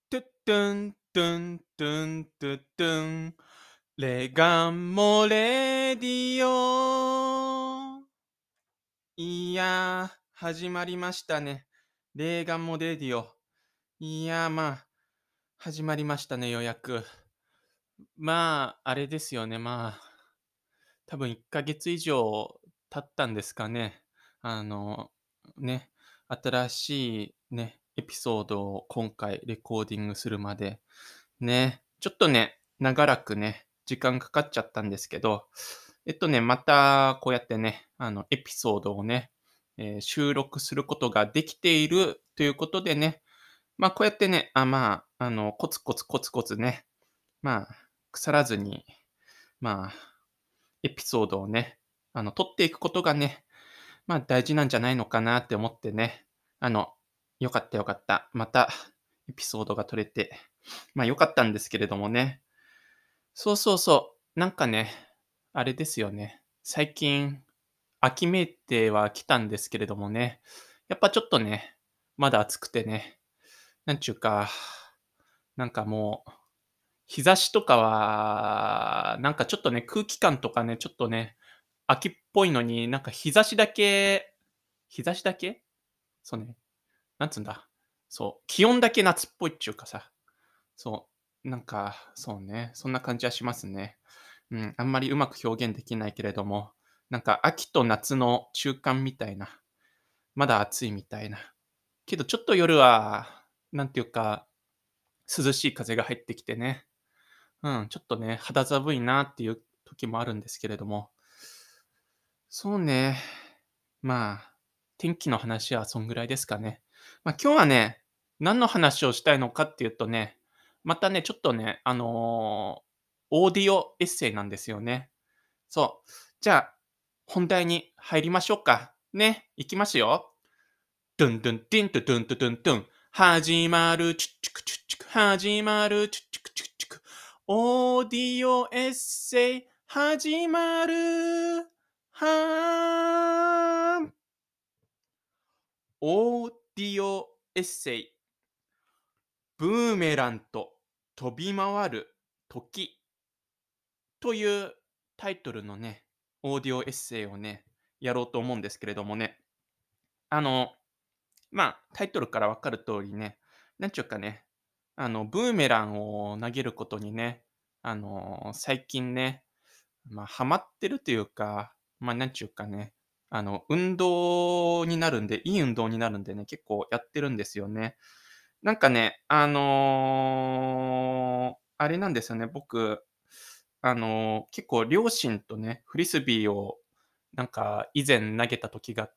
トゥットゥン、トゥン、トゥン、トゥットゥン。レガンモレディオ。いやー、始まりましたね。レーガンモレディオ。いやー、始まりましたね、ようやく。あれですよね、多分1ヶ月以上経ったんですかね。あの、ね、新しいね、エピソードを今回レコーディングするまで、ね、ちょっとね、長らくね、時間かかっちゃったんですけど、またこうやってね、エピソードをね、収録することができているということでね、こうやってね、コツコツコツコツね、まあ、腐らずに、まあ、エピソードをね、撮っていくことがね、大事なんじゃないのかなって思ってね、あの、よかったよかった。またエピソードが撮れて、良かったんですけれどもね。そうそうそう。なんかね、あれですよね。最近、秋めいては来たんですけれどもね、やっぱちょっとね、まだ暑くてね、なんちゅうか、なんかもう、日差しとかは、なんかちょっとね、空気感とかね、ちょっとね、秋っぽいのに、なんか日差しだけそうね、なんつうんだ、そう、気温だけ夏っぽいっちゅうかさ、そう、なんか、そうね、そんな感じはしますね。うん、あんまりうまく表現できないけれども、なんか秋と夏の中間みたいな、まだ暑いみたいな。けどちょっと夜は、なんていうか、涼しい風が入ってきてね、ちょっとね、肌寒いなっていう時もあるんですけれども、そうね、まあ、天気の話はそんぐらいですかね。今日はね、何の話をしたいのかっていうとね、またね、ちょっとね、オーディオエッセイなんですよね。そう。じゃあ、本題に入りましょうか。ね、いきますよ。ドゥンドゥンディントゥドゥントゥドゥントゥン。始まる、チュッチュクチュッチュク。始まる、チュッチュクチュッチュク。オーディオエッセイ、始まる。はーん。オーディオエッセイ、ブーメランと飛び回る時というタイトルのね、オーディオエッセイをね、やろうと思うんですけれどもね。あの、タイトルからわかる通りね、なんちゅうかね、ブーメランを投げることにね、最近ね、ハマってるというか、なんちゅうかね、運動になるんでいい運動になるんでね、結構やってるんですよね。なんかね、あれなんですよね、僕、結構両親とね、フリスビーをなんか以前投げた時があって、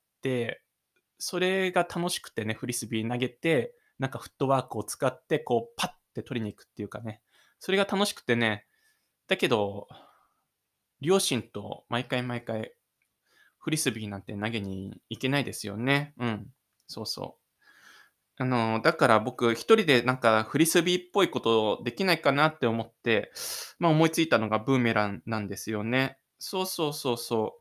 それが楽しくてね、フリスビー投げて、なんかフットワークを使って、こうパッて取りに行くっていうかね、それが楽しくてね、だけど、両親と毎回毎回フリスビーなんて投げに行けないですよね。うん。そうそう。だから僕一人でなんかフリスビーっぽいことできないかなって思って、思いついたのがブーメランなんですよね。そうそうそうそう。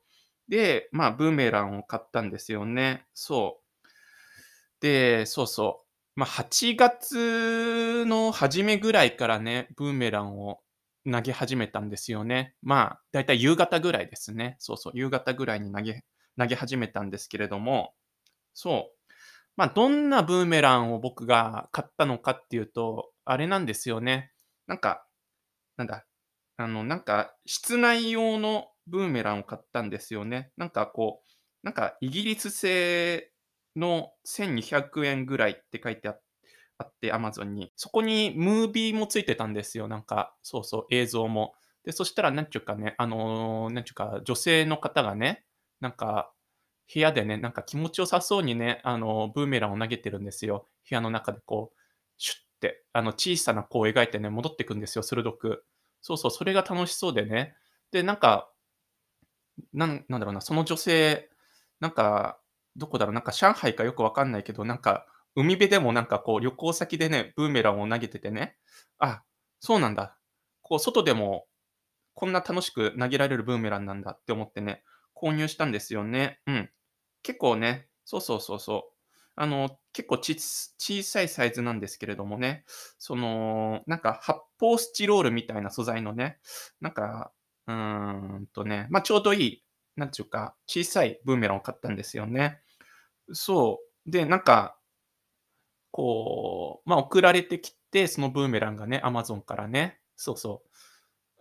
で、ブーメランを買ったんですよね。そう。で、そうそう。8月の初めぐらいからね、ブーメランを投げ始めたんですよね。だいたい夕方ぐらいですね。そうそう、夕方ぐらいに投げ始めたんですけれども、そう。どんなブーメランを僕が買ったのかっていうと、あれなんですよね。なんか、なんだ、室内用のブーメランを買ったんですよね。イギリス製の1200円ぐらいって書いてあって、Amazon に。そこにムービーもついてたんですよ。なんか、そうそう、映像も。で、そしたらなんちゅうかね、なんちゅうか、女性の方がね、なんか、部屋でね、なんか気持ちよさそうにね、ブーメランを投げてるんですよ。部屋の中でこう、シュッて、小さな弧を描いてね、戻ってくんですよ、鋭く。そうそう、それが楽しそうでね。で、なんだろうな、その女性、なんか、どこだろう、なんか上海かよくわかんないけど、なんか、海辺でもなんかこう旅行先でね、ブーメランを投げててね、あ、そうなんだ。こう外でもこんな楽しく投げられるブーメランなんだって思ってね、購入したんですよね。うん。結構ね、そうそうそうそう。 結構小さいサイズなんですけれどもね、なんか発泡スチロールみたいな素材のね、なんか、ちょうどいい、なんちゅうか、小さいブーメランを買ったんですよね。そう。で、なんか、送られてきて、そのブーメランがね、アマゾンからね。そうそう。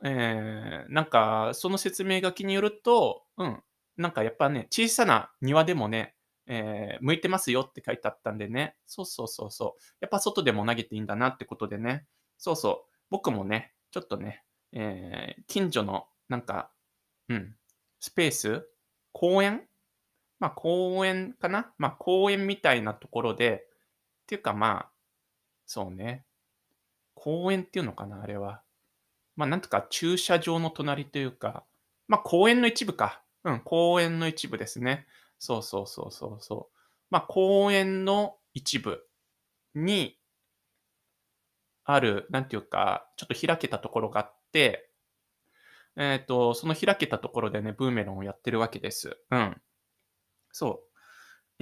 なんか、その説明書きによると、なんかやっぱね、小さな庭でもね、向いてますよって書いてあったんでね。そうそうそうそう。やっぱ外でも投げていいんだなってことでね。そうそう。僕もね、ちょっとね、近所のなんか、うん、スペース公園公園かな公園みたいなところで、っていうか、そうね、公園っていうのかな、あれは。なんとか駐車場の隣というか、公園の一部か。公園の一部ですね。そうそうそうそうそう。公園の一部にある、なんていうか、ちょっと開けたところがあって、その開けたところでね、ブーメランをやってるわけです。うん。そう。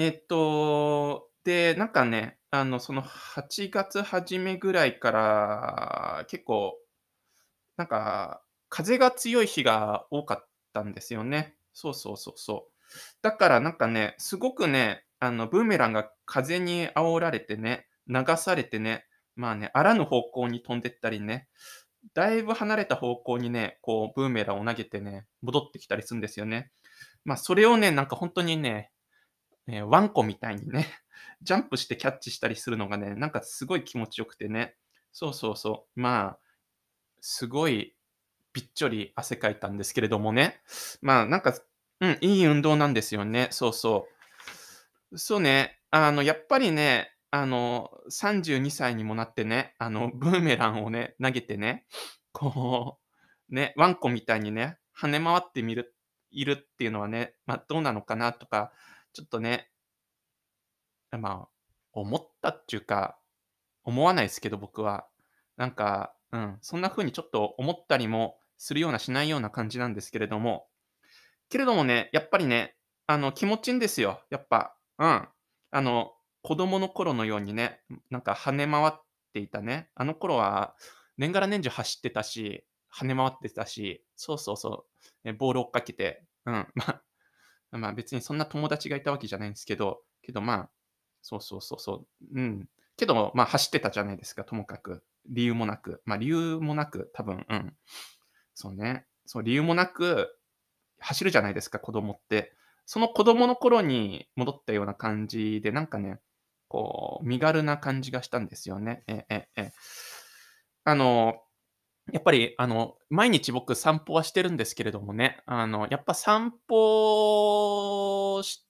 で、なんかね、その8月初めぐらいから、結構なんか、風が強い日が多かったんですよね。そうそうそうそう。だからなんかね、すごくね、ブーメランが風に煽られてね、流されてね、あらぬ方向に飛んでったりね、だいぶ離れた方向にね、ブーメランを投げてね、戻ってきたりするんですよね。それをね、なんか本当にね、ワンコみたいにね、ジャンプしてキャッチしたりするのがね、なんかすごい気持ちよくてね。そうそうそう。すごいびっちょり汗かいたんですけれどもね。なんか、いい運動なんですよね。そうそう。そうね、やっぱりね、32歳にもなってね、ブーメランをね、投げてね、ワンコみたいにね、跳ね回っているっていうのはね、どうなのかなとか、ちょっとね、思ったっちゅうか、思わないですけど、僕は。なんか、そんな風にちょっと思ったりもするようなしないような感じなんですけれども。けれどもね、やっぱりね、気持ちいいんですよ、やっぱ。うん。子供の頃のようにね、なんか跳ね回っていたね、あの頃は年がら年中走ってたし、跳ね回ってたし、そうそうそう、ボール追っかけて、別にそんな友達がいたわけじゃないんですけど、そうそうそうそう、けど、走ってたじゃないですか、ともかく。理由もなく。理由もなく、多分、そうね。そう、理由もなく走るじゃないですか、子供って。その子供の頃に戻ったような感じで、なんかね、身軽な感じがしたんですよね。あのやっぱり、毎日僕散歩はしてるんですけれどもね、やっぱ散歩して、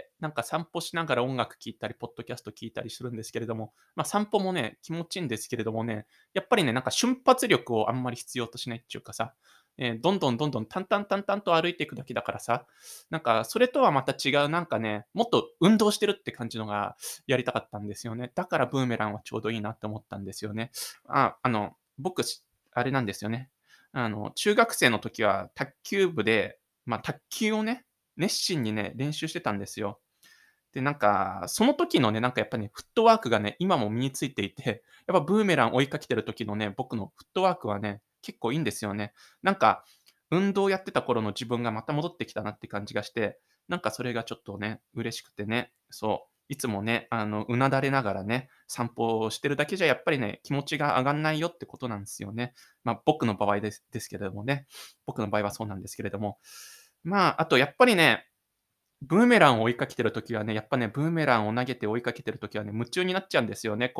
なんか散歩しながら音楽聴いたり、ポッドキャスト聴いたりするんですけれども、散歩もね、気持ちいいんですけれどもね、やっぱりね、なんか瞬発力をあんまり必要としないっていうかさ、どんどんどんどん淡々淡々と歩いていくだけだからさ、なんかそれとはまた違うなんかね、もっと運動してるって感じのがやりたかったんですよね。だからブーメランはちょうどいいなって思ったんですよね。僕あれなんですよね。中学生の時は卓球部で、卓球をね、熱心にね、練習してたんですよ。で、なんか、その時のね、なんかやっぱね、フットワークがね、今も身についていて、やっぱブーメラン追いかけてる時のね、僕のフットワークはね、結構いいんですよね。なんか、運動やってた頃の自分がまた戻ってきたなって感じがして、なんかそれがちょっとね、嬉しくてね、そう、いつもね、うなだれながらね、散歩をしてるだけじゃやっぱりね、気持ちが上がんないよってことなんですよね。僕の場合ですけれどもね。僕の場合はそうなんですけれども。あとやっぱりね、ブーメランを追いかけてる時はね、やっぱね、ブーメランを投げて追いかけてる時はね、夢中になっちゃうんですよね。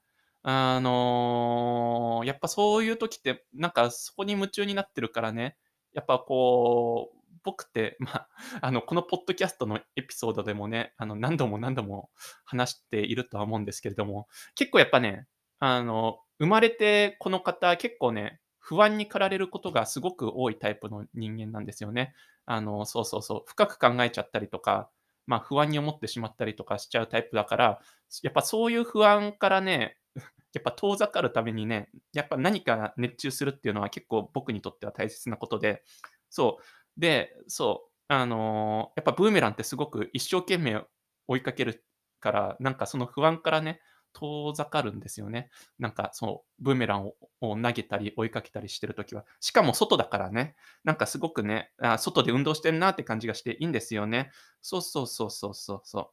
やっぱそういう時って、なんかそこに夢中になってるからね、やっぱ僕って、このポッドキャストのエピソードでもね、何度も何度も話しているとは思うんですけれども、結構やっぱね、生まれてこの方、結構ね、不安に駆られることがすごく多いタイプの人間なんですよね。そうそうそう、深く考えちゃったりとか、不安に思ってしまったりとかしちゃうタイプだから、やっぱそういう不安からね、やっぱ遠ざかるためにね、やっぱ何か熱中するっていうのは結構僕にとっては大切なことで、そう。で、そう、やっぱブーメランってすごく一生懸命追いかけるから、なんかその不安からね、遠ざかるんですよね。なんかそう、ブーメランを投げたり追いかけたりしてる時は。しかも外だからね、なんかすごくね、外で運動してんなって感じがしていいんですよね。そうそうそうそうそうそう。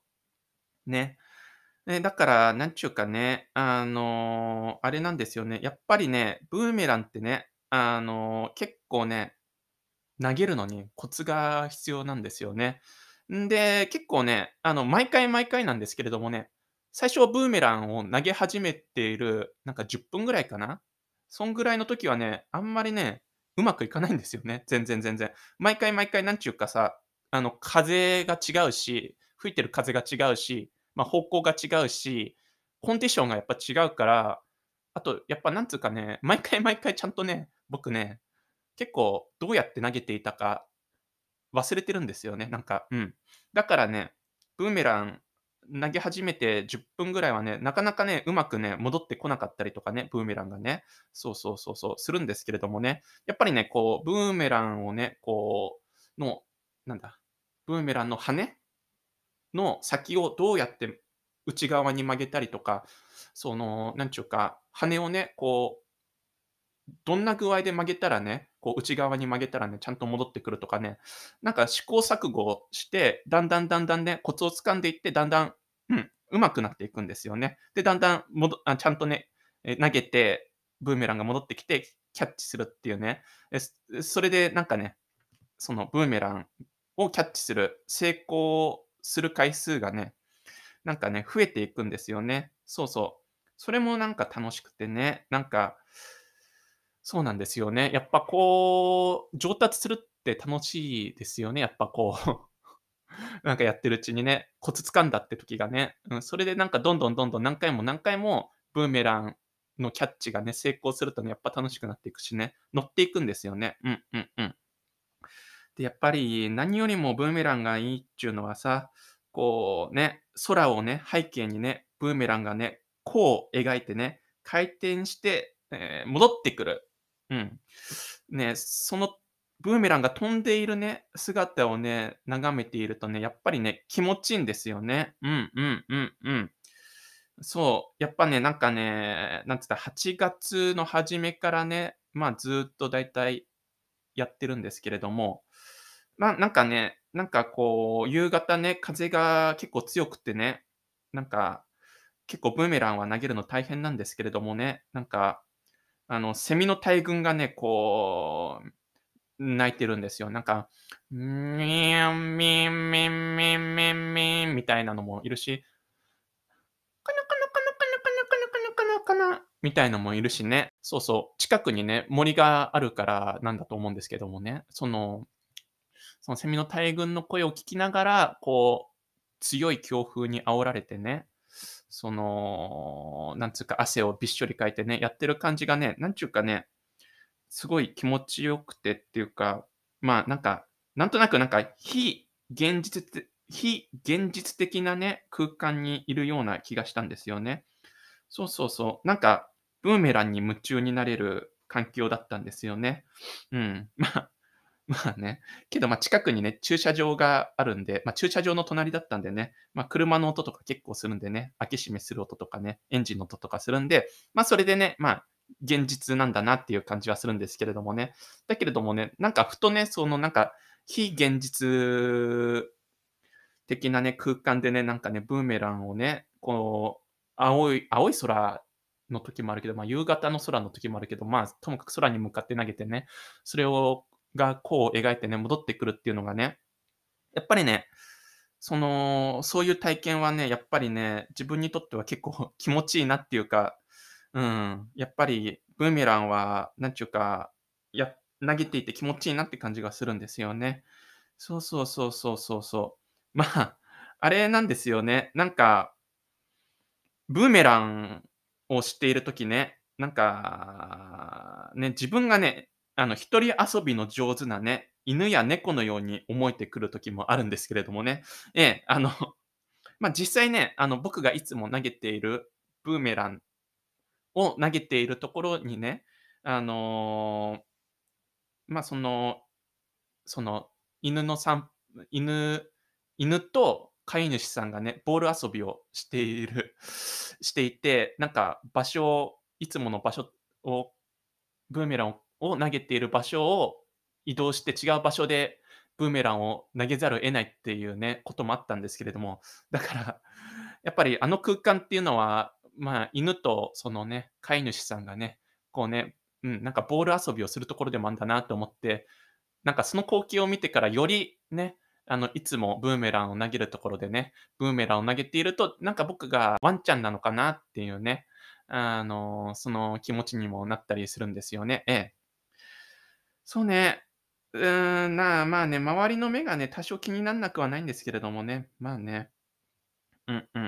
ね。だから、なんちゅうかね、あれなんですよね。やっぱりね、ブーメランってね、結構ね、投げるのにコツが必要なんですよね。んで、結構ね、毎回毎回なんですけれどもね、最初はブーメランを投げ始めている、なんか10分ぐらいかな。そんぐらいの時はね、あんまりね、うまくいかないんですよね。全然全然。毎回毎回なんちゅうかさ、風が違うし、吹いてる風が違うし、方向が違うし、コンディションがやっぱ違うから、あとやっぱなんつうかね、毎回毎回ちゃんとね、僕ね、結構どうやって投げていたか忘れてるんですよね、なんか、うん。だからね、ブーメラン投げ始めて10分ぐらいはね、なかなかね、うまくね、戻ってこなかったりとかね、ブーメランがね。そうそうそうそう、するんですけれどもね、やっぱりね、こう、ブーメランをね、こう、なんだ、ブーメランの羽の先をどうやって内側に曲げたりとか、なんちゅうか、羽をね、こうどんな具合で曲げたらね、こう内側に曲げたらね、ちゃんと戻ってくるとかね、なんか試行錯誤して、だんだんだんだんね、コツを掴んでいって、だんだん、上手くなっていくんですよね。で、だんだんちゃんとね、投げて、ブーメランが戻ってきて、キャッチするっていうね。それでなんかね、そのブーメランをキャッチする、成功する回数がね、なんかね、増えていくんですよね。そうそう。それもなんか楽しくてね、なんかそうなんですよね。やっぱこう、上達するって楽しいですよね、やっぱこう、なんかやってるうちにね、コツ掴んだって時がね、それでなんかどんどんどんどん何回も何回もブーメランのキャッチがね、成功するとね、やっぱ楽しくなっていくしね、乗っていくんですよね。うんうんうん。で、やっぱり何よりもブーメランがいいっちゅうのはさ、こうね、空をね、背景にね、ブーメランがね、弧を描いてね、回転して、戻ってくる。うん。ね、そのブーメランが飛んでいるね、姿をね、眺めているとね、やっぱりね、気持ちいいんですよね。うんうんうんうん。そう、やっぱね、なんかね、なんつった、8月の初めからね、ずっとだいたいやってるんですけれども、なんかね、なんかこう、夕方ね、風が結構強くてね、なんか、結構ブーメランは投げるの大変なんですけれどもね、なんか、セミの大群がね、こう、鳴いてるんですよ。なんか、ミャンミンミンミンミンミンみたいなのもいるし、カナカナカナカナカナカナカナカナカナみたいのもいるしね。そうそう、近くにね、森があるからなんだと思うんですけどもね、そのセミの大群の声を聞きながら、こう、強い強風に煽られてね、なんつうか、汗をびっしょりかいてね、やってる感じがね、なんちゅうかね、すごい気持ちよくてっていうか、なんか、なんとなくなんか、非現実的なね、空間にいるような気がしたんですよね。そうそうそう。なんか、ブーメランに夢中になれる環境だったんですよね。うん。ね。けど、近くにね、駐車場があるんで、駐車場の隣だったんでね、車の音とか結構するんでね、開け閉めする音とかね、エンジンの音とかするんで、それでね、現実なんだなっていう感じはするんですけれどもね。だけれどもね、なんかふとね、なんか、非現実的なね、空間でね、なんかね、ブーメランをね、こう、青い空の時もあるけど、夕方の空の時もあるけど、ともかく空に向かって投げてね、それを弧を描いてね、戻ってくるっていうのがね、やっぱりね、そういう体験はね、やっぱりね、自分にとっては結構気持ちいいなっていうか、やっぱりブーメランは、なんちゅうか、投げていて気持ちいいなって感じがするんですよね。そうそうそうそうそうそう。あれなんですよね。なんか、ブーメランをしているときね、なんか、ね、自分がね、一人遊びの上手なね、犬や猫のように思えてくる時もあるんですけれどもね。ええ、実際ね、僕がいつも投げているブーメランを投げているところにね、あの、ま、そのその、犬の犬犬と飼い主さんがね、ボール遊びをしていて、なんか場所をいつもの場所をブーメランを投げている場所を移動して違う場所でブーメランを投げざるを得ないっていうね、こともあったんですけれども、だから、やっぱりあの空間っていうのは、まあ、犬とそのね、飼い主さんがね、こうね、なんかボール遊びをするところでもあるんだなと思って、なんかその光景を見てからよりね、いつもブーメランを投げるところでね、ブーメランを投げていると、なんか僕がワンちゃんなのかなっていうね、その気持ちにもなったりするんですよね。ええ。そうね。まあね、周りの目がね、多少気になんなくはないんですけれどもね。まあね。うんうん。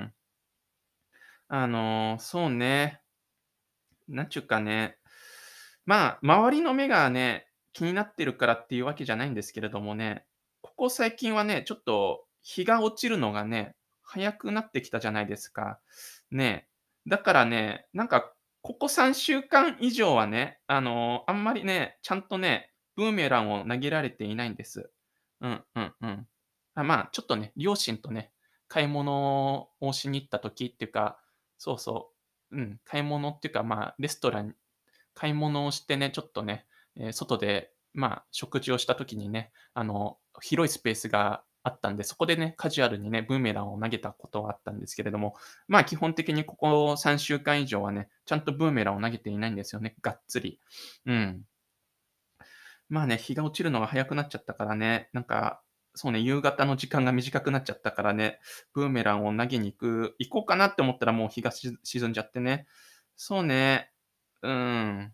そうね。なんちゅうかね、まあ、周りの目がね、気になってるからっていうわけじゃないんですけれどもね、ここ最近はね、ちょっと日が落ちるのがね、早くなってきたじゃないですか。ね。だからね、なんか、ここ3週間以上はね、あんまりね、ちゃんとね、ブーメランを投げられていないんです。うんうんうん。まあ、ちょっとね、両親とね、買い物をしに行った時っていうか、そうそう、買い物っていうか、まあ、レストラン買い物をしてね、ちょっとね、外で、まあ、食事をした時にね、広いスペースがあったんで、そこでね、カジュアルにね、ブーメランを投げたことはあったんですけれども、まあ、基本的にここ3週間以上はね、ちゃんとブーメランを投げていないんですよね、がっつり。うん。まあね、日が落ちるのが早くなっちゃったからね、なんか、そうね、夕方の時間が短くなっちゃったからね、ブーメランを投げに行こうかなって思ったらもう日が沈んじゃってね。そうね、うん。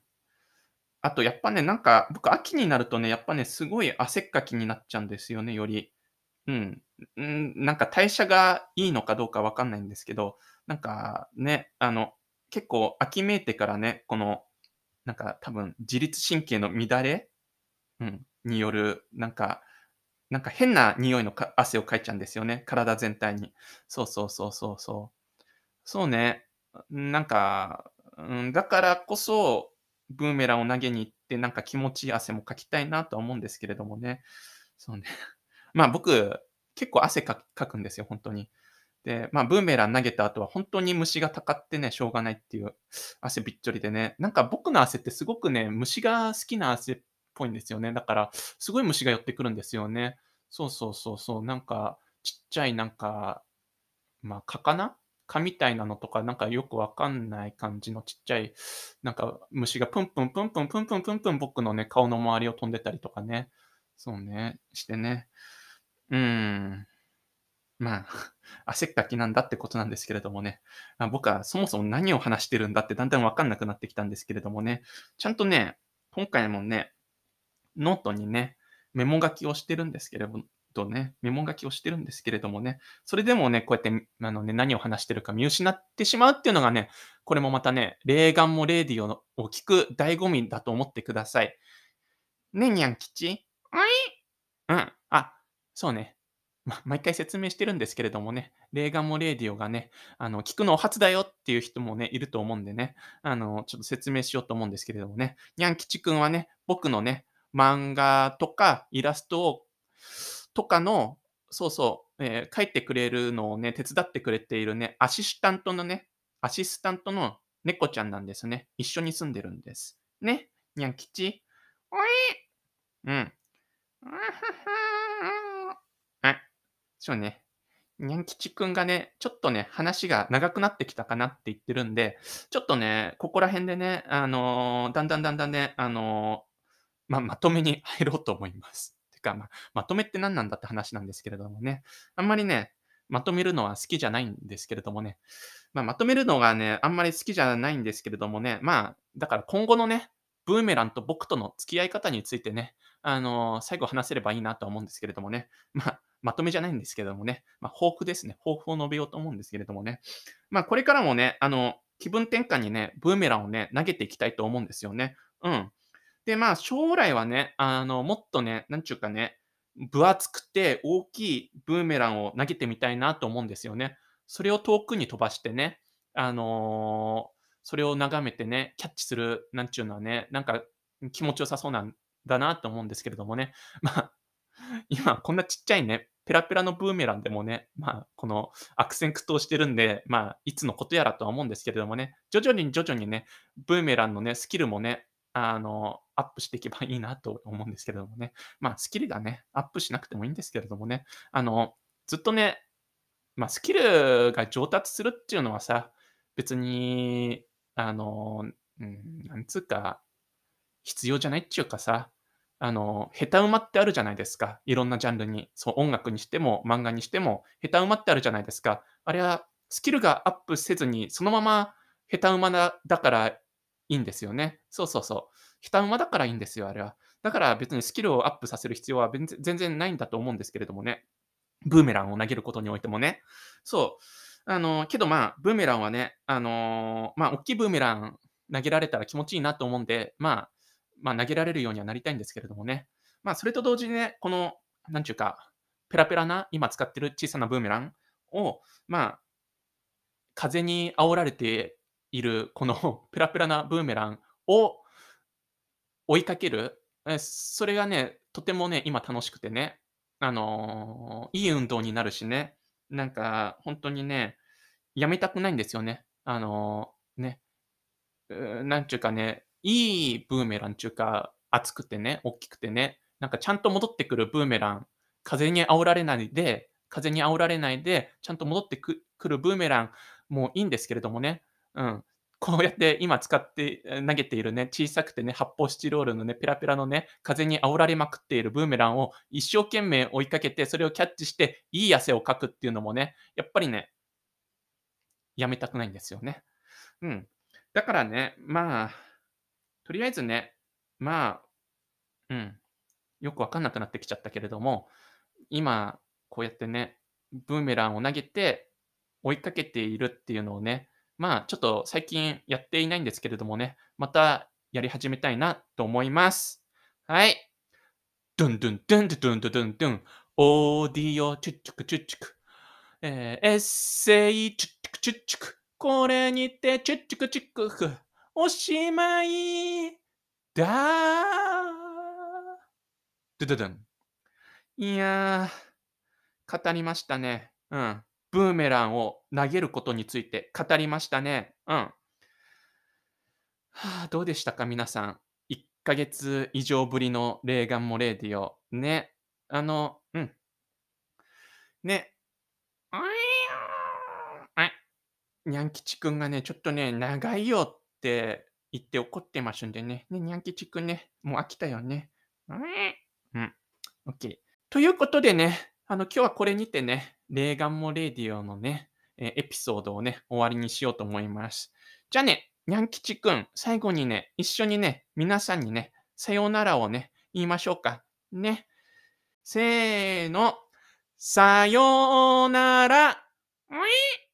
あとやっぱね、なんか、僕秋になるとね、やっぱね、すごい汗っかきになっちゃうんですよね、より。うん。なんか代謝がいいのかどうかわかんないんですけど、なんかね、結構秋めいてからね、この、なんか多分自律神経の乱れによる、なんか変な匂いの汗をかいちゃうんですよね、体全体に。そうそうそうそうそう。そうね。なんか、だからこそ、ブーメランを投げに行って、なんか気持ちいい汗もかきたいなとは思うんですけれどもね。そうね。まあ、僕、結構汗かくんですよ、ほんとに。で、まあ、ブーメラン投げた後はほんとに虫がたかってね、しょうがないっていう、汗びっちょりでね。なんか僕の汗ってすごくね、虫が好きな汗っぽいんですよね。だから、すごい虫が寄ってくるんですよね。そうそうそうそう。なんか、ちっちゃいなんかまあ、蚊みたいなのとか、なんかよくわかんない感じのちっちゃい、なんか虫がプンプンプンプンプンプンプンプン僕のね、顔の周りを飛んでたりとかね。そうね、してね。うーん。まあ、汗っかきなんだってことなんですけれどもね。僕はそもそも何を話してるんだってだんだんわかんなくなってきたんですけれどもね。ちゃんとね、今回もね、ノートにね、メモ書きをしてるんですけれどね、メモ書きをしてるんですけれどもね、それでもね、こうやって、何を話してるか見失ってしまうっていうのがね、これもまたね、レーガンもレーディオのを聞く醍醐味だと思ってください。ね、にゃん吉？おい？うん、そうね。毎回説明してるんですけれどもね、レーガンもレーディオがね、聞くのお初だよっていう人もね、いると思うんでね、ちょっと説明しようと思うんですけれどもね、にゃん吉くんはね、僕のね、漫画とかイラストとかの、そうそう、描いてくれるのをね、手伝ってくれているね、アシスタントの猫ちゃんなんですね。一緒に住んでるんです。ね、にゃん吉。おい。うん。あははそうね。にゃん吉くんがね、ちょっとね、話が長くなってきたかなって言ってるんで、ちょっとね、ここら辺でね、だんだんね、まとめに入ろうと思います。てか、まとめって何なんだって話なんですけれどもね。あんまりね、まとめるのは好きじゃないんですけれどもね。まとめるのがね、あんまり好きじゃないんですけれどもね、だから今後のね、ブーメランと僕との付き合い方についてね、最後話せればいいなとは思うんですけれどもね。まとめじゃないんですけれどもね、抱負ですね。抱負を述べようと思うんですけれどもね。これからもね、気分転換にね、ブーメランをね、投げていきたいと思うんですよね。うん。で、将来はね、もっとね、なんちゅうかね、分厚くて大きいブーメランを投げてみたいなと思うんですよね。それを遠くに飛ばしてね、あの、それを眺めてね、キャッチする、なんちゅうのはね、なんか気持ちよさそうなんだなと思うんですけれどもね。まあ、今こんなちっちゃいね、 ペラペラのブーメランでもね、この悪戦苦闘してるんで、いつのことやらとは思うんですけれどもね、徐々に徐々にね、ブーメランのね、スキルもね、アップしていけばいいなと思うんですけれどもね。スキルがね、アップしなくてもいいんですけれどもね、あの、ずっとね、スキルが上達するっていうのはさ、別に、あの、なんつうか、必要じゃないっていうかさ、下手馬ってあるじゃないですか。いろんなジャンルに。そう、音楽にしても漫画にしても、下手馬ってあるじゃないですか。あれはスキルがアップせずに、そのまま下手馬だからいいんですよね。そうそうそう。下手馬だからいいんですよ、あれは。だから別にスキルをアップさせる必要は全然ないんだと思うんですけれどもね。ブーメランを投げることにおいてもね。そう。けどブーメランはね、おっきいブーメラン投げられたら気持ちいいなと思うんで、投げられるようにはなりたいんですけれどもね。それと同時にね、この、なんちゅうか、ペラペラな、今使ってる小さなブーメランを、風に煽られているこのペラペラなブーメランを追いかける、それがね、とてもね、今楽しくてね、いい運動になるしね、なんかほんとにね、やめたくないんですよね。なんちゅうかね、いいブーメランちゅうか、厚くてね、おっきくてね、なんかちゃんと戻ってくるブーメラン、風に煽られないで、ちゃんと戻ってくるブーメランもいいんですけれどもね。うん。こうやって今使って、投げているね、小さくてね、発泡スチロールのね、ペラペラのね、風に煽られまくっているブーメランを一生懸命追いかけて、それをキャッチして、いい汗をかくっていうのもね、やっぱりね、やめたくないんですよね。うん。だからね、とりあえずね、まあ、うん、よくわかんなくなってきちゃったけれども、今、こうやってね、ブーメランを投げて追いかけているっていうのをね、ちょっと最近やっていないんですけれどもね、またやり始めたいなと思います。はい。ドゥンドゥンドゥンドゥドゥンドゥドゥンドゥン。オーディオチュッチュクチュッチュク。エッセイチュッチュクチュッチュク。これにてチュッチュクチュックク。おしまいだ。ドゥドゥドゥン。いや語りましたね。うん。ブーメランを投げることについて語りましたね。うん。どうでしたか、皆さん。1ヶ月以上ぶりのレーガンモレーディオ。ね。うん。ね。あいあい。にゃん吉くんがね、ちょっとね、長いよって言って怒ってますんでね。ね、にゃん吉くんね、もう飽きたよね。うん。オッケー。ということでね、今日はこれにてね、レーガンモレディオのね、エピソードをね、終わりにしようと思います。じゃあね、にゃん吉くん、最後にね、一緒にね、皆さんにね、さようならをね、言いましょうか。ね。せーの。さようなら。うい